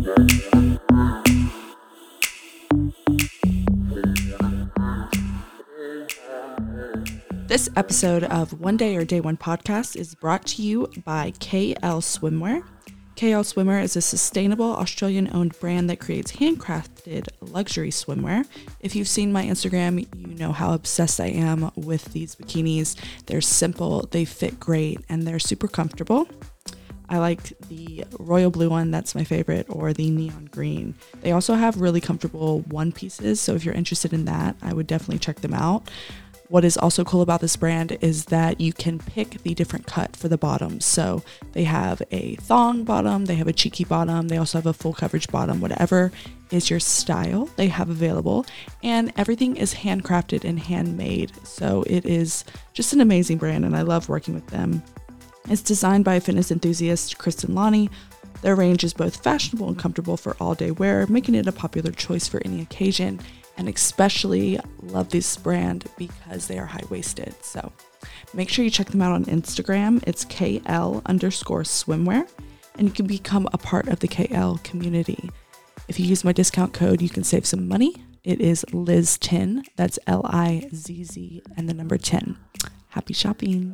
This episode of One Day or Day One podcast is brought to you by KL Swimwear. KL Swimwear is a sustainable Australian-owned brand that creates handcrafted luxury swimwear. If you've seen my Instagram, you know how obsessed I am with these bikinis. They're simple, they fit great, and they're super comfortable. I like the royal blue one, that's my favorite, or the neon green. They also have really comfortable one pieces, so if you're interested in that, I would definitely check them out. What is also cool about this brand is that you can pick the different cut for the bottoms. So they have a thong bottom, they have a cheeky bottom, they also have a full coverage bottom, whatever is your style, they have available. And everything is handcrafted and handmade. So it is just an amazing brand and I love working with them. It's designed by fitness enthusiast Kristen Lonnie. Their range is both fashionable and comfortable for all-day wear, making it a popular choice for any occasion. And especially love this brand because they are high-waisted. So make sure you check them out on Instagram. It's KL_swimwear, and you can become a part of the KL community. If you use my discount code, you can save some money. It is Liz10. That's LIZZ and the number 10. Happy shopping.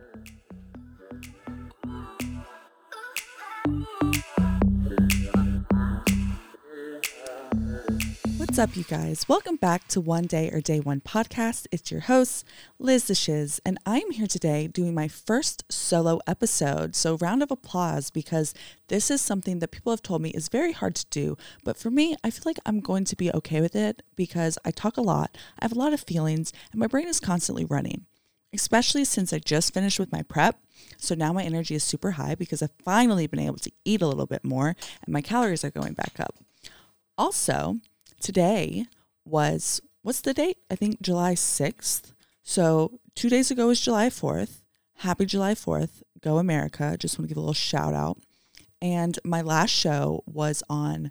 What's up, you guys? Welcome back to One Day or Day One podcast. It's your host, Liz the Shiz, and I'm here today doing my first solo episode. So round of applause because this is something that people have told me is very hard to do. But for me, I feel like I'm going to be okay with it because I talk a lot, I have a lot of feelings, and my brain is constantly running, especially since I just finished with my prep. So now my energy is super high because I've finally been able to eat a little bit more and my calories are going back up. Also, today was, what's the date? I think July 6th. So 2 days ago was July 4th. Happy July 4th. Go America. Just want to give a little shout out. And my last show was on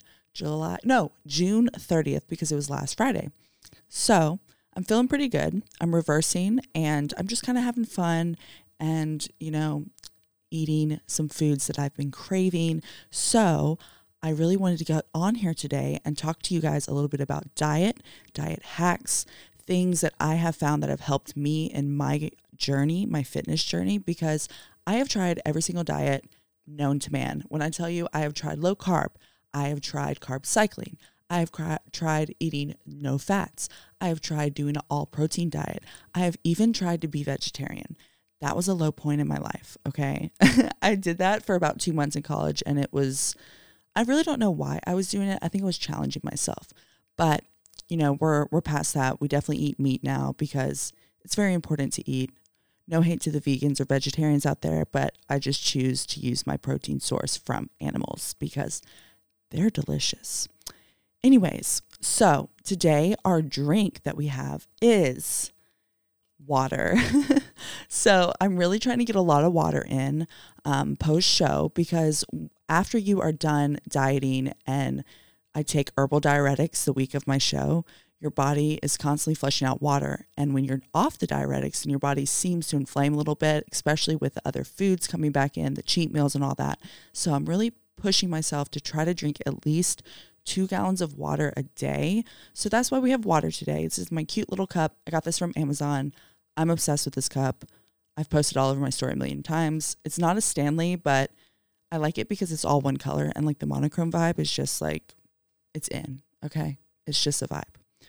June 30th because it was last Friday. So I'm feeling pretty good. I'm reversing and I'm just kind of having fun and, eating some foods that I've been craving. So I really wanted to get on here today and talk to you guys a little bit about diet hacks, things that I have found that have helped me in my journey, my fitness journey, because I have tried every single diet known to man. When I tell you I have tried low carb, I have tried carb cycling, I have tried eating no fats, I have tried doing an all protein diet, I have even tried to be vegetarian. That was a low point in my life, okay? I did that for about 2 months in college and I really don't know why I was doing it. I think I was challenging myself. But, we're past that. We definitely eat meat now because it's very important to eat. No hate to the vegans or vegetarians out there, but I just choose to use my protein source from animals because they're delicious. Anyways, so today our drink that we have is water. So I'm really trying to get a lot of water in post-show because after you are done dieting and I take herbal diuretics the week of my show, your body is constantly flushing out water. And when you're off the diuretics and your body seems to inflame a little bit, especially with the other foods coming back in, the cheat meals and all that. So I'm really pushing myself to try to drink at least 2 gallons of water a day. So that's why we have water today. This is my cute little cup. I got this from Amazon. I'm obsessed with this cup. I've posted all over my story a million times. It's not a Stanley, but I like it because it's all one color and like the monochrome vibe is just like, it's in, okay? It's just a vibe.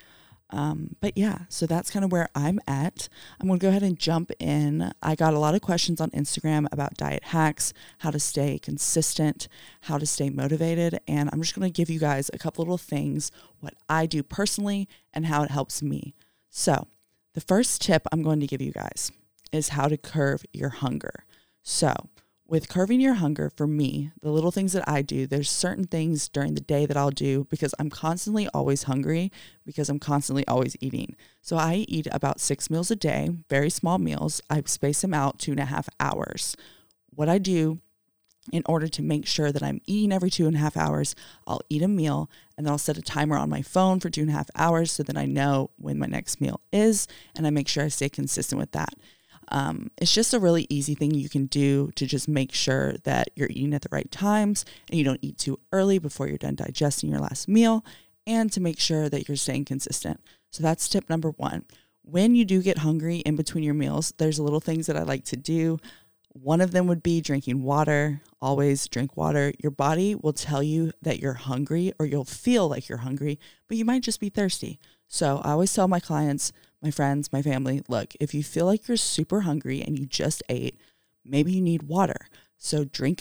But yeah, so that's kind of where I'm at. I'm going to go ahead and jump in. I got a lot of questions on Instagram about diet hacks, how to stay consistent, how to stay motivated. And I'm just going to give you guys a couple little things, what I do personally and how it helps me. So the first tip I'm going to give you guys is how to curb your hunger. So with curbing your hunger, for me, the little things that I do, there's certain things during the day that I'll do because I'm constantly always hungry because I'm constantly always eating. So I eat about 6 meals a day, very small meals. I space them out 2.5 hours. What I do in order to make sure that I'm eating every 2.5 hours, I'll eat a meal and then I'll set a timer on my phone for 2.5 hours so that I know when my next meal is and I make sure I stay consistent with that. It's just a really easy thing you can do to just make sure that you're eating at the right times and you don't eat too early before you're done digesting your last meal, and to make sure that you're staying consistent. So that's tip number 1. When you do get hungry in between your meals, there's little things that I like to do. One of them would be drinking water. Always drink water. Your body will tell you that you're hungry, or you'll feel like you're hungry, but you might just be thirsty. So I always tell my clients, my friends, my family, look, if you feel like you're super hungry and you just ate, maybe you need water. So drink,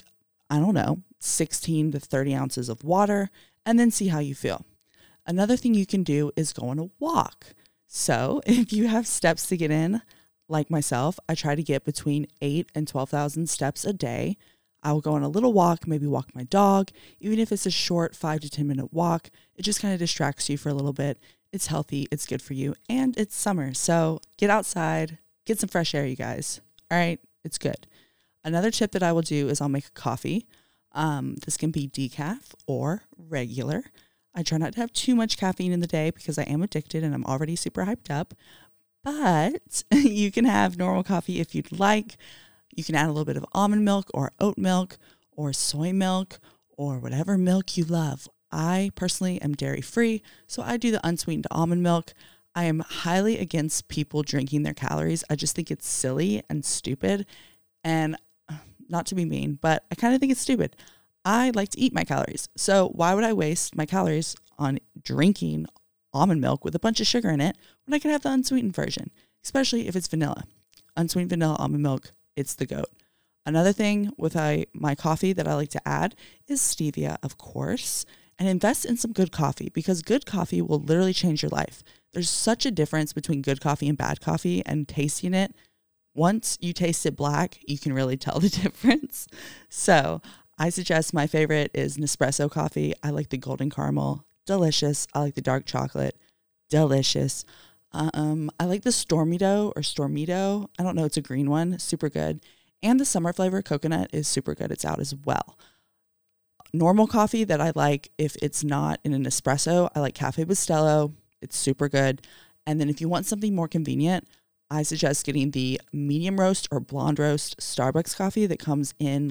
16 to 30 ounces of water, and then see how you feel. Another thing you can do is go on a walk. So if you have steps to get in, like myself, I try to get between 8 and 12,000 steps a day. I will go on a little walk, maybe walk my dog. Even if it's a short 5 to 10 minute walk, it just kind of distracts you for a little bit. It's healthy, it's good for you, and it's summer. So get outside, get some fresh air, you guys. All right, it's good. Another tip that I will do is I'll make a coffee. This can be decaf or regular. I try not to have too much caffeine in the day because I am addicted and I'm already super hyped up. But you can have normal coffee if you'd like. You can add a little bit of almond milk or oat milk or soy milk or whatever milk you love. I personally am dairy free, so I do the unsweetened almond milk. I am highly against people drinking their calories. I just think it's silly and stupid, and not to be mean, but I kind of think it's stupid. I like to eat my calories. So why would I waste my calories on drinking almond milk with a bunch of sugar in it when I can have the unsweetened version, especially if it's vanilla? Unsweetened vanilla almond milk, it's the GOAT. Another thing with my coffee that I like to add is stevia, of course, and invest in some good coffee, because good coffee will literally change your life. There's such a difference between good coffee and bad coffee, and tasting it, once you taste it black, you can really tell the difference. So I suggest my favorite is Nespresso coffee. I like the golden caramel, delicious. I like the dark chocolate, delicious. I like the Stormito. I don't know. It's a green one, super good. And the summer flavor coconut is super good. It's out as well. Normal coffee that I like, if it's not in an espresso, I like Cafe Bustelo. It's super good. And then if you want something more convenient, I suggest getting the medium roast or blonde roast Starbucks coffee that comes in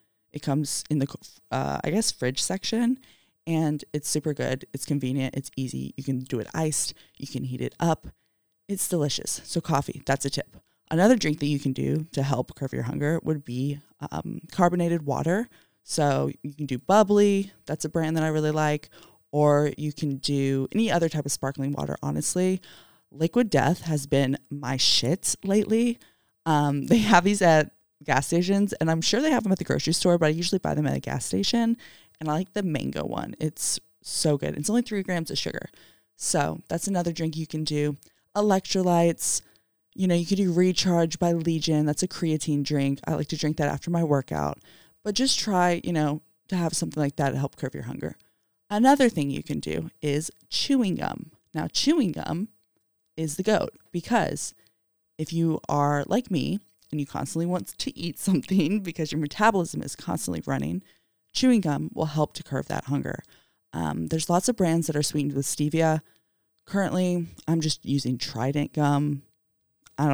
the fridge section, and it's super good. It's convenient. It's easy. You can do it iced. You can heat it up. It's delicious. So coffee, that's a tip. Another drink that you can do to help curb your hunger would be carbonated water. So you can do bubbly. That's a brand that I really like. Or you can do any other type of sparkling water, honestly. Liquid Death has been my shit lately. They have these at gas stations, and I'm sure they have them at the grocery store, but I usually buy them at a gas station, and I like the mango one. It's so good. It's only 3 grams of sugar. So that's another drink you can do. Electrolytes, you could do Recharge by Legion. That's a creatine drink. I like to drink that after my workout. But just try, to have something like that to help curb your hunger. Another thing you can do is chewing gum. Now, chewing gum is the GOAT, because if you are like me and you constantly want to eat something because your metabolism is constantly running, chewing gum will help to curb that hunger. There's lots of brands that are sweetened with stevia. Currently, I'm just using Trident gum. I'm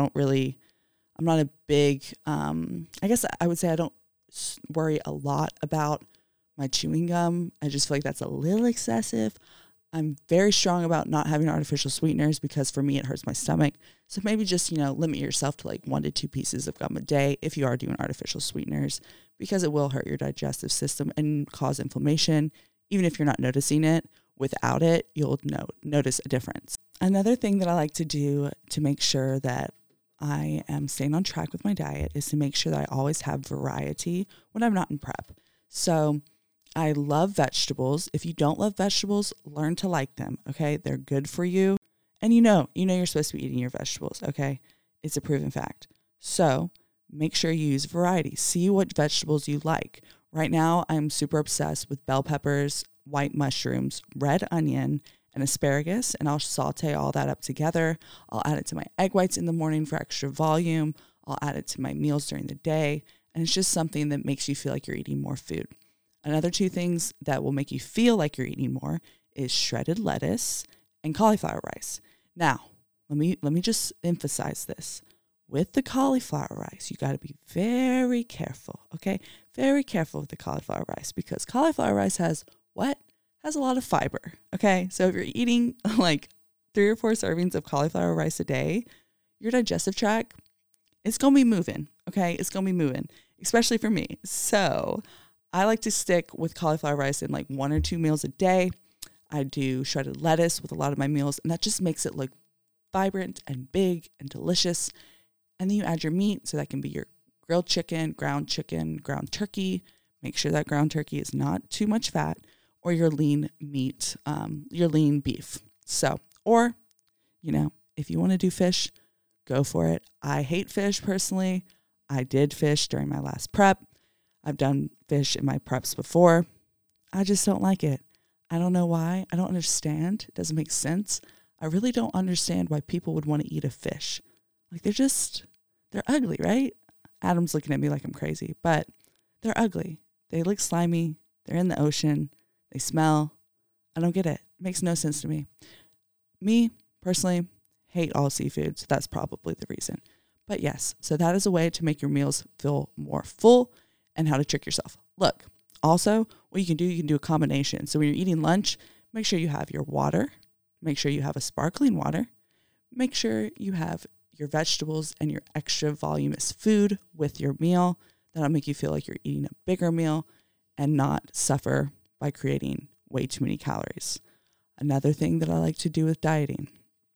not a big, I guess I would say I don't worry a lot about my chewing gum. I just feel like that's a little excessive. I'm very strong about not having artificial sweeteners because for me, it hurts my stomach. So maybe just, limit yourself to like 1 to 2 pieces of gum a day if you are doing artificial sweeteners, because it will hurt your digestive system and cause inflammation. Even if you're not noticing it, without it, you'll notice a difference. Another thing that I like to do to make sure that I am staying on track with my diet is to make sure that I always have variety when I'm not in prep. So I love vegetables. If you don't love vegetables, learn to like them, okay? They're good for you. And you're supposed to be eating your vegetables, okay? It's a proven fact. So make sure you use variety. See what vegetables you like. Right now, I'm super obsessed with bell peppers, white mushrooms, red onion, and asparagus, and I'll saute all that up together. I'll add it to my egg whites in the morning for extra volume. I'll add it to my meals during the day, and it's just something that makes you feel like you're eating more food. Another 2 things that will make you feel like you're eating more is shredded lettuce and cauliflower rice. Now, let me just emphasize this. with the cauliflower rice, you got to be very careful, okay? Very careful with the cauliflower rice because cauliflower rice has what? Has a lot of fiber, okay? So if you're eating like 3 or 4 servings of cauliflower rice a day, your digestive tract, it's going to be moving, okay? It's going to be moving, especially for me. So I like to stick with cauliflower rice in like 1 or 2 meals a day. I do shredded lettuce with a lot of my meals, and that just makes it look vibrant and big and delicious. And then you add your meat, so that can be your grilled chicken, ground turkey. Make sure that ground turkey is not too much fat, or your lean meat, your lean beef. So, or, if you want to do fish, go for it. I hate fish personally. I did fish during my last prep. I've done fish in my preps before. I just don't like it. I don't know why. I don't understand. It doesn't make sense. I really don't understand why people would want to eat a fish. Like they're ugly, right? Adam's looking at me like I'm crazy, but they're ugly. They look slimy. They're in the ocean. They smell. I don't get it. It makes no sense to me. Me, personally, hate all seafood, so that's probably the reason. But yes, so that is a way to make your meals feel more full and how to trick yourself. Look, also, what you can do a combination. So when you're eating lunch, make sure you have your water. Make sure you have a sparkling water. Make sure you have your vegetables and your extra voluminous food with your meal. That'll make you feel like you're eating a bigger meal and not suffer by creating way too many calories. Another thing that I like to do with dieting,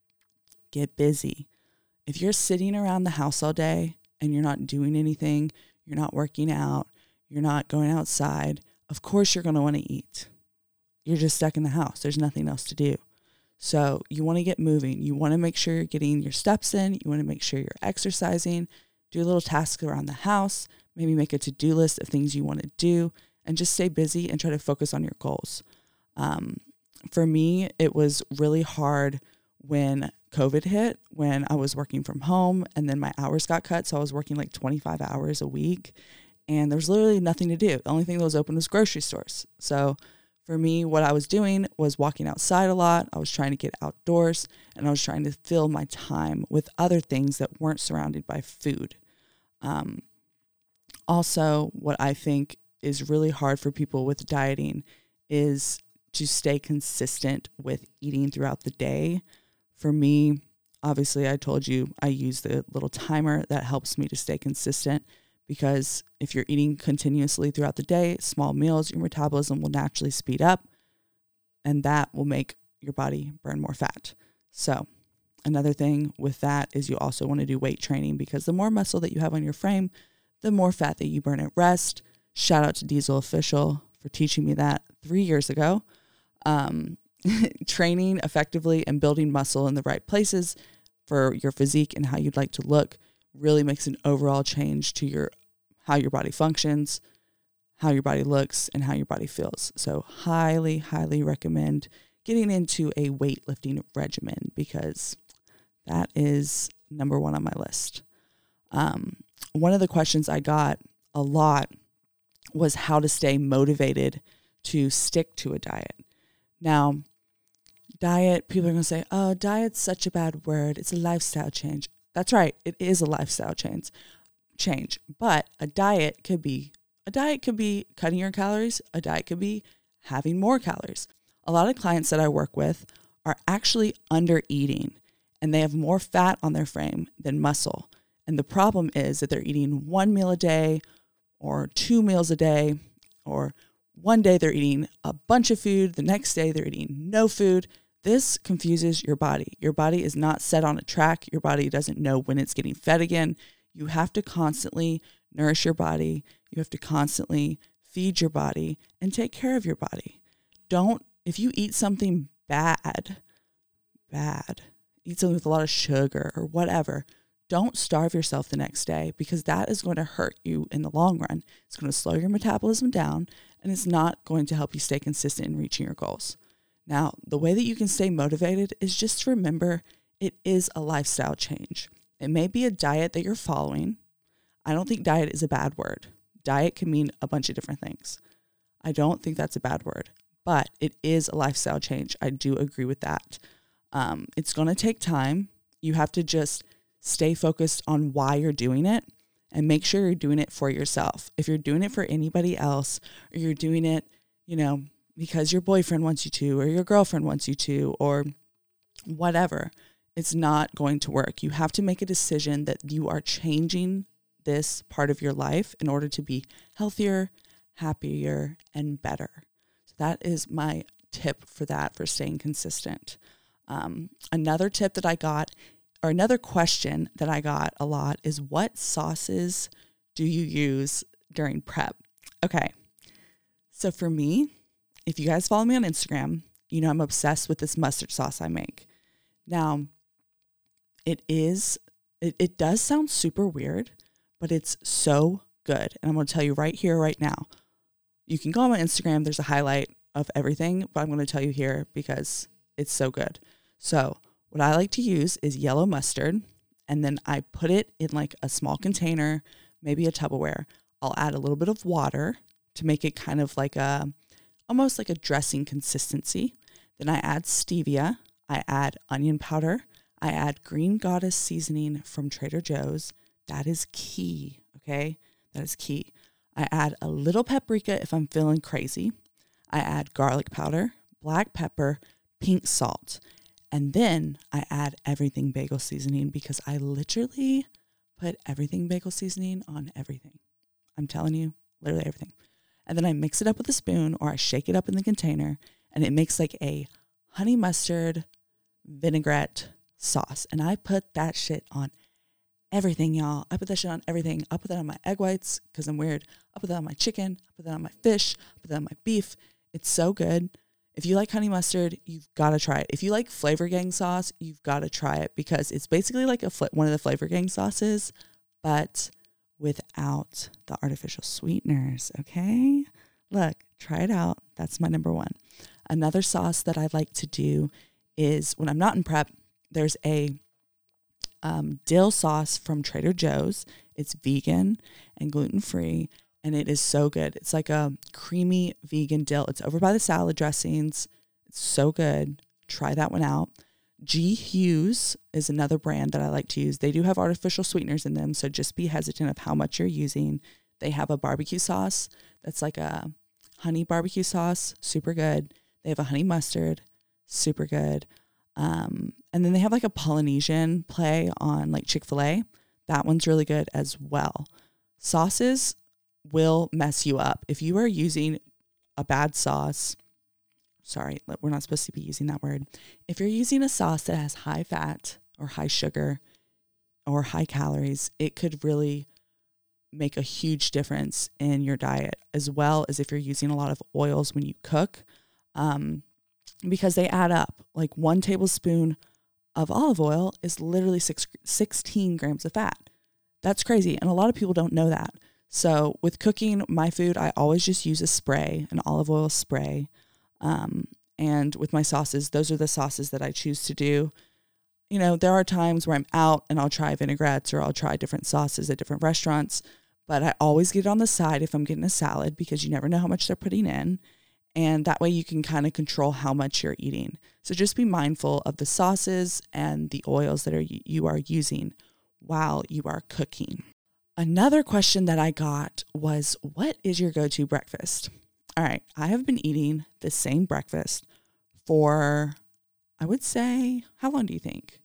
get busy. If you're sitting around the house all day and you're not doing anything, you're not working out, you're not going outside, of course you're going to want to eat. You're just stuck in the house. There's nothing else to do. So you want to get moving. You want to make sure you're getting your steps in. You want to make sure you're exercising. Do a little task around the house. Maybe make a to-do list of things you want to do and just stay busy and try to focus on your goals. For me, it was really hard when COVID hit, when I was working from home and then my hours got cut. So I was working like 25 hours a week and there was literally nothing to do. The only thing that was open was grocery stores. So for me, what I was doing was walking outside a lot. I was trying to get outdoors and I was trying to fill my time with other things that weren't surrounded by food. Also, what I think is really hard for people with dieting is to stay consistent with eating throughout the day. For me, obviously, I told you I use the little timer that helps me to stay consistent because if you're eating continuously throughout the day, small meals, your metabolism will naturally speed up and that will make your body burn more fat. So another thing with that is you also want to do weight training because the more muscle that you have on your frame, the more fat that you burn at rest. Shout out to Diesel Official for teaching me that 3 years ago. Training effectively and building muscle in the right places for your physique and how you'd like to look really makes an overall change to how your body functions, how your body looks, and how your body feels. So highly, highly recommend getting into a weightlifting regimen because that is number 1 on my list. One of the questions I got a lot was how to stay motivated to stick to a diet. Now, diet, people are going to say, oh, diet's such a bad word. It's a lifestyle change. That's right. It is a lifestyle change. But a diet could be cutting your calories. A diet could be having more calories. A lot of clients that I work with are actually under eating and they have more fat on their frame than muscle. And the problem is that they're eating 1 meal a day or 2 meals a day, or one day they're eating a bunch of food. The next day they're eating no food. This confuses your body. Your body is not set on a track. Your body doesn't know when it's getting fed again. You have to constantly nourish your body. You have to constantly feed your body and take care of your body. If you eat something bad, eat something with a lot of sugar or whatever, don't starve yourself the next day because that is going to hurt you in the long run. It's going to slow your metabolism down and it's not going to help you stay consistent in reaching your goals. Now, the way that you can stay motivated is just to remember it is a lifestyle change. It may be a diet that you're following. I don't think diet is a bad word. Diet can mean a bunch of different things. I don't think that's a bad word, but it is a lifestyle change. I do agree with that. It's going to take time. You have to just stay focused on why you're doing it and make sure you're doing it for yourself. If you're doing it for anybody else, or you're doing it, because your boyfriend wants you to, or your girlfriend wants you to, or whatever, it's not going to work. You have to make a decision that you are changing this part of your life in order to be healthier, happier, and better. So that is my tip for that, for staying consistent. Another tip that I got, or another question that I got a lot, is what sauces do you use during prep? Okay. So for me, if you guys follow me on Instagram, I'm obsessed with this mustard sauce I make. Now, it does sound super weird, but it's so good. And I'm going to tell you right here, right now. You can go on my Instagram. There's a highlight of everything, but I'm going to tell you here because it's so good. So what I like to use is yellow mustard, and then I put it in like a small container, maybe a Tupperware. I'll add a little bit of water to make it kind of like almost like a dressing consistency. Then I add stevia. I add onion powder. I add Green Goddess seasoning from Trader Joe's. That is key, okay? That is key. I add a little paprika if I'm feeling crazy. I add garlic powder, black pepper, pink salt. And then I add everything bagel seasoning because I literally put everything bagel seasoning on everything. I'm telling you, literally everything. And then I mix it up with a spoon, or I shake it up in the container, and it makes like a honey mustard vinaigrette sauce. And I put that shit on everything, y'all. I put that shit on everything. I put that on my egg whites because I'm weird. I put that on my chicken. I put that on my fish. I put that on my beef. It's so good. If you like honey mustard, you've got to try it. If you like Flavor Gang sauce, you've got to try it because it's basically like one of the Flavor Gang sauces, but without the artificial sweeteners, okay? Look, try it out. That's my number one. Another sauce that I like to do is when I'm not in prep, there's a dill sauce from Trader Joe's. It's vegan and gluten-free, and it is so good. It's like a creamy vegan dill. It's over by the salad dressings. It's so good. Try that one out. G. Hughes is another brand that I like to use. They do have artificial sweeteners in them, so just be hesitant of how much you're using. They have a barbecue sauce that's like a honey barbecue sauce, super good. They have a honey mustard, super good. And then they have like a Polynesian play on like Chick-fil-A. That one's really good as well. Sauces will mess you up. If you are using a bad sauce, sorry, we're not supposed to be using that word. If you're using a sauce that has high fat or high sugar or high calories, it could really make a huge difference in your diet, as well as if you're using a lot of oils when you cook, because they add up. Like 1 tablespoon of olive oil is literally 16 grams of fat. That's crazy. And a lot of people don't know that. So with cooking my food, I always just use a spray, an olive oil spray. And with my sauces, those are the sauces that I choose to do. There are times where I'm out and I'll try vinaigrettes or I'll try different sauces at different restaurants, but I always get it on the side if I'm getting a salad because you never know how much they're putting in. And that way you can kind of control how much you're eating. So just be mindful of the sauces and the oils that you are using while you are cooking. Another question that I got was, what is your go-to breakfast? All right, I have been eating the same breakfast for, I would say, how long do you think?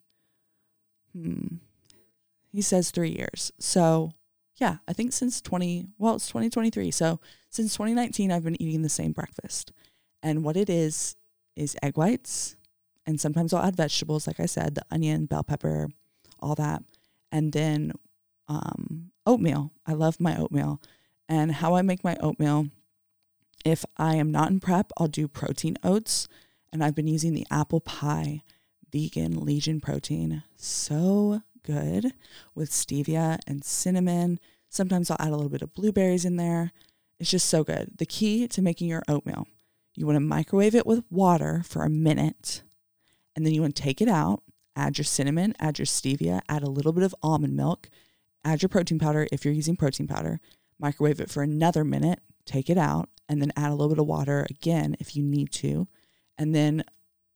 He says 3 years. So yeah, I think it's 2023. So since 2019, I've been eating the same breakfast. And what it is egg whites. And sometimes I'll add vegetables, like I said, the onion, bell pepper, all that. And then oatmeal. I love my oatmeal. And how I make my oatmeal, if I am not in prep, I'll do protein oats. And I've been using the apple pie vegan Legion protein. So good with stevia and cinnamon. Sometimes I'll add a little bit of blueberries in there. It's just so good. The key to making your oatmeal, you want to microwave it with water for a minute, and then you want to take it out, add your cinnamon, add your stevia, add a little bit of almond milk, add your protein powder if you're using protein powder, microwave it for another minute, take it out, and then add a little bit of water again if you need to, and then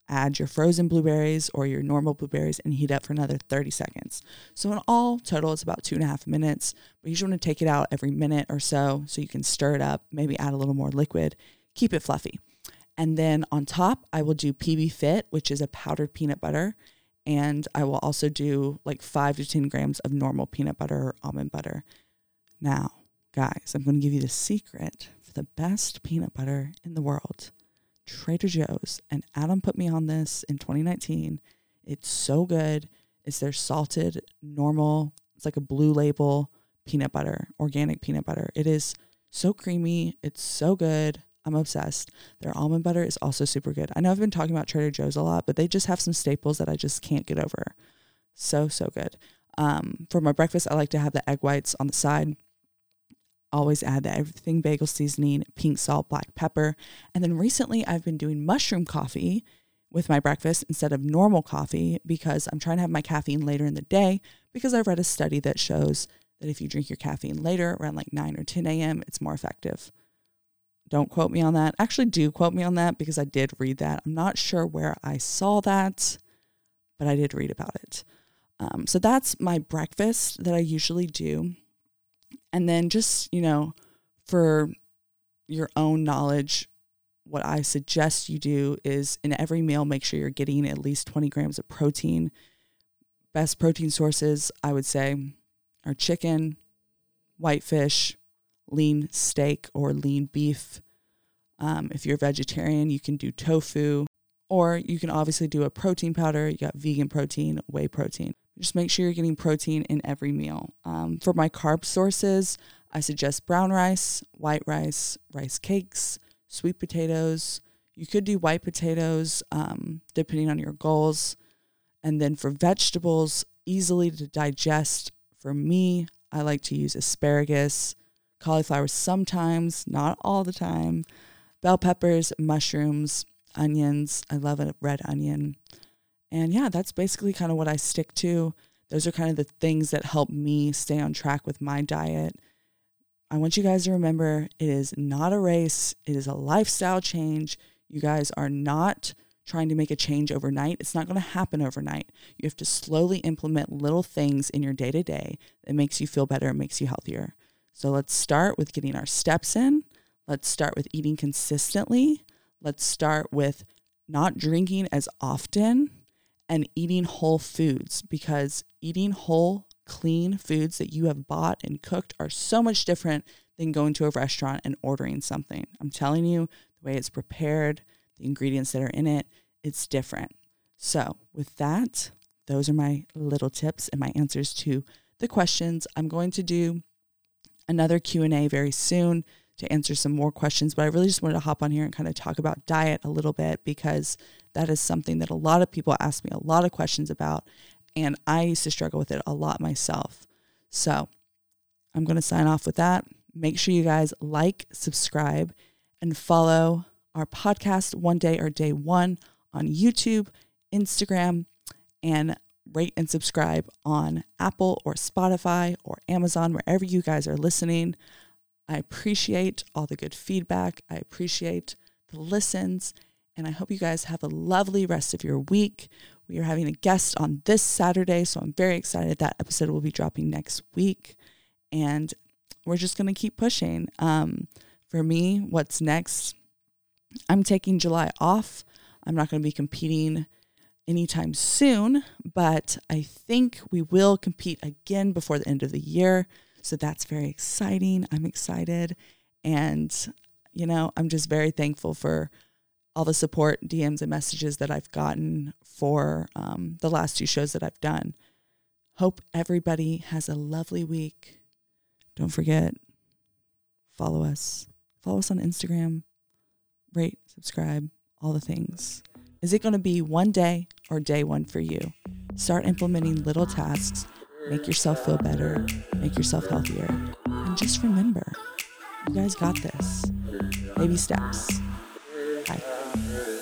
add your frozen blueberries or your normal blueberries and heat up for another 30 seconds. So in all total, it's about 2.5 minutes, but you just want to take it out every minute or so you can stir it up, maybe add a little more liquid, keep it fluffy. And then on top, I will do PB Fit, which is a powdered peanut butter. And I will also do like 5 to 10 grams of normal peanut butter or almond butter. Now, guys, I'm going to give you the secret for the best peanut butter in the world. Trader Joe's, and Adam put me on this in 2019. It's so good. It's their salted, normal, it's like a Blue Label peanut butter, organic peanut butter. It is so creamy. It's so good. I'm obsessed. Their almond butter is also super good. I know I've been talking about Trader Joe's a lot, but they just have some staples that I just can't get over. So good. For my breakfast, I like to have the egg whites on the side. Always add the everything bagel seasoning, pink salt, black pepper. And then recently I've been doing mushroom coffee with my breakfast instead of normal coffee because I'm trying to have my caffeine later in the day because I read a study that shows that if you drink your caffeine later around like 9 or 10 a.m., it's more effective. Don't quote me on that. Actually, do quote me on that because I did read that. I'm not sure where I saw that, but I did read about it. So that's my breakfast that I usually do. And then just, for your own knowledge, what I suggest you do is in every meal, make sure you're getting at least 20 grams of protein. Best protein sources, I would say, are chicken, whitefish, lean steak or lean beef. If you're a vegetarian, you can do tofu, or you can obviously do a protein powder. You got vegan protein, whey protein. Just make sure you're getting protein in every meal. For my carb sources, I suggest brown rice, white rice, rice cakes, sweet potatoes. You could do white potatoes, depending on your goals. And then for vegetables, easily to digest, for me, I like to use asparagus, cauliflower sometimes, not all the time, bell peppers, mushrooms, onions. I love a red onion. And yeah, that's basically kind of what I stick to. Those are kind of the things that help me stay on track with my diet. I want you guys to remember it is not a race. It is a lifestyle change. You guys are not trying to make a change overnight. It's not going to happen overnight. You have to slowly implement little things in your day-to-day that makes you feel better and makes you healthier. So let's start with getting our steps in. Let's start with eating consistently. Let's start with not drinking as often and eating whole foods, because eating whole, clean foods that you have bought and cooked are so much different than going to a restaurant and ordering something. I'm telling you, the way it's prepared, the ingredients that are in it, it's different. So with that, those are my little tips and my answers to the questions. I'm going to do another Q&A very soon to answer some more questions, but I really just wanted to hop on here and kind of talk about diet a little bit because that is something that a lot of people ask me a lot of questions about, and I used to struggle with it a lot myself. So I'm going to sign off with that. Make sure you guys like, subscribe, and follow our podcast, One Day or Day One, on YouTube, Instagram, and rate and subscribe on Apple or Spotify or Amazon, wherever you guys are listening. I appreciate all the good feedback. I appreciate the listens, and I hope you guys have a lovely rest of your week. We are having a guest on this Saturday, so I'm very excited. That episode will be dropping next week, and we're just going to keep pushing. For me, what's next? I'm taking July off. I'm not going to be competing anytime soon, but I think we will compete again before the end of the year. So that's very exciting. I'm excited. And, I'm just very thankful for all the support, DMs, and messages that I've gotten for the last 2 shows that I've done. Hope everybody has a lovely week. Don't forget, follow us. Follow us on Instagram. Rate, subscribe, all the things. Is it going to be one day or day one for you? Start implementing little tasks. Make yourself feel better. Make yourself healthier. And just remember, you guys got this. Baby steps. Bye.